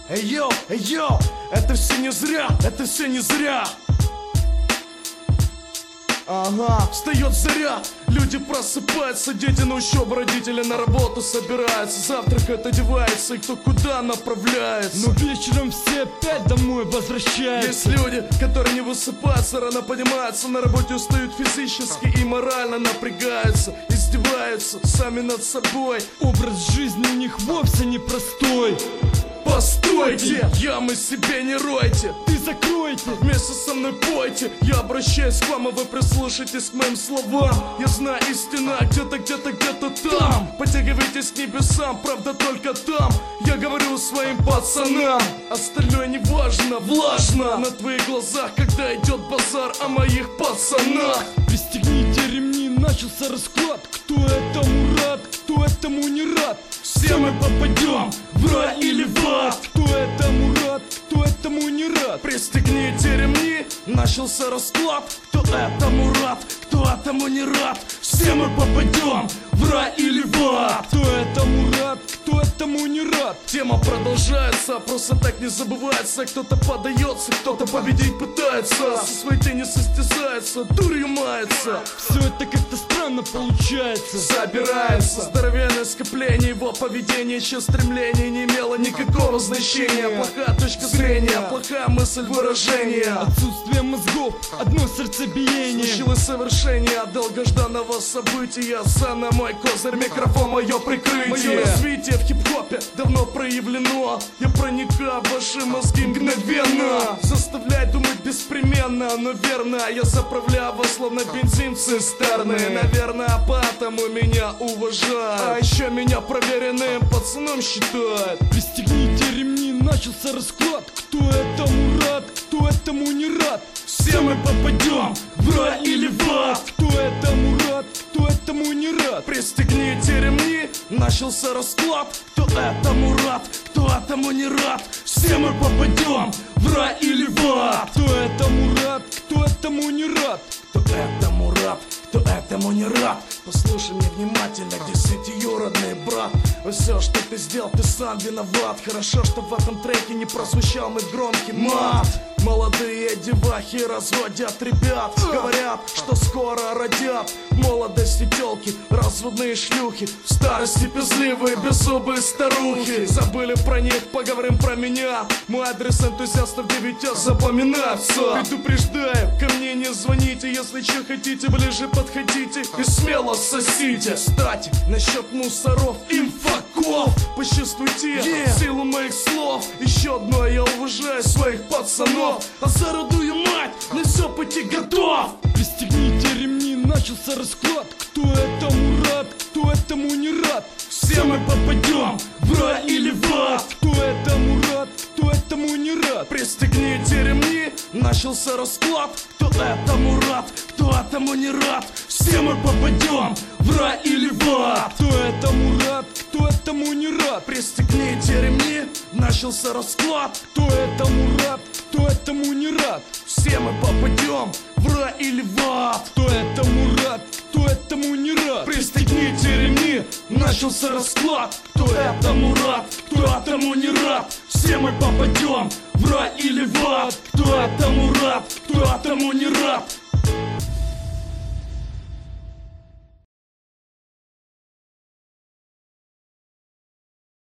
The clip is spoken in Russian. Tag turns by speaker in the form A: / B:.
A: Эй, йоу, это все не зря, это все не зря. Ага, встает заря, люди просыпаются, дети на учебу, родители на работу собираются, завтракают, одеваются, и кто куда направляется.
B: Но вечером все опять домой возвращаются.
A: Есть люди, которые не высыпаются, рано поднимаются, на работе устают физически и морально напрягаются, издеваются сами над собой.
B: Образ жизни у них вовсе не простой.
A: Постойте, ямы себе не ройте,
B: ты закройте,
A: вместе со мной пойте. Я обращаюсь к вам, а вы прислушайтесь к моим словам. Я знаю, истина где-то там. Потягивайтесь к небесам, правда только там. Я говорю своим пацанам, остальное не важно, влажно на твоих глазах, когда идет базар о моих пацанах.
B: Пристегните ремни, начался расклад. Кто этому рад, кто этому не рад.
A: Все мы попадем в рай или в ад.
B: Кто этому рад, кто этому не рад.
A: Пристегните ремни, начался расклад. Кто этому рад, кто этому не рад. Все мы попадем в рай или в ад.
B: Кто этому рад, кто этому не рад.
A: Тема продолжается, просто так не забывается. Кто-то подается, кто-то победить пытается, со своей тенью состязается, дурью мается.
B: Все это как-то странно получается.
A: Собирается здоровенное скопление, его поведение, чье стремление не имело никакого значения. Плохая точка зрения, плохая мысль выражения.
B: Отсутствие мозгов, одно сердцебиение.
A: Случилось совершение долгожданного события. Сцена мой козырь, микрофон мое прикрытие. Мое развитие в хип-хопе давно проявлено. Я проникаю в ваши мозги мгновенно, заставляю думать беспременно, но верно. Я заправляю вас словно бензин цистерны. Наверное, поэтому меня уважают, а еще меня проверенным пацаном считают.
B: Пристегните ремни, начался расклад. Кто этому рад, кто этому не рад.
A: Все мы попадем в рай или в ад.
B: Кто этому рад, кто этому не рад.
A: Пристегните ремни, начался расклад. Кто этому рад, кто этому не рад. Все мы попадем в рай или в ад.
B: Кто этому рад, кто этому не рад.
A: Кто этому рад, кто этому не рад. Послушай меня внимательно, десятиюродный брат. Все, что ты сделал, ты сам виноват. Хорошо, что в этом треке не прозвучал мой громкий мат. Молодые девахи разводят ребят, говорят, что скоро родят. В молодости тёлки, разводные шлюхи, в старости пизливые, беззубые старухи. Забыли про них, поговорим про меня. Мой адрес энтузиастов 9 запоминается. Предупреждаю, ко мне не звоните. Если что хотите, ближе подходите и смело сосите. Кстати, насчет мусоров, инфаков, почувствуйте силу моих слов. Еще одно, я уважаю своих пацанов, а зародую мать, на все пути готов.
B: Пристегните ремни, начался расклад. Кто этому рад, кто этому не рад.
A: Все мы попадем в рай или в ад.
B: Кто этому рад, кто этому не рад.
A: Пристегните ремни, начался расклад. Кто этому рад, кто этому не рад. Все мы попадем в рай или в ад.
B: Кто этому рад, кто этому не рад.
A: Пристегните ремни, начался расклад.
B: Кто этому рад, кто этому не рад.
A: Все мы попадем в рай или в ад.
B: Кто этому рад, кто этому не рад.
A: Пристегните ремни, начался расклад. Кто этому рад, кто этому не рад. Все мы попадем в рай или в ад. Кто этому рад, кто этому не рад.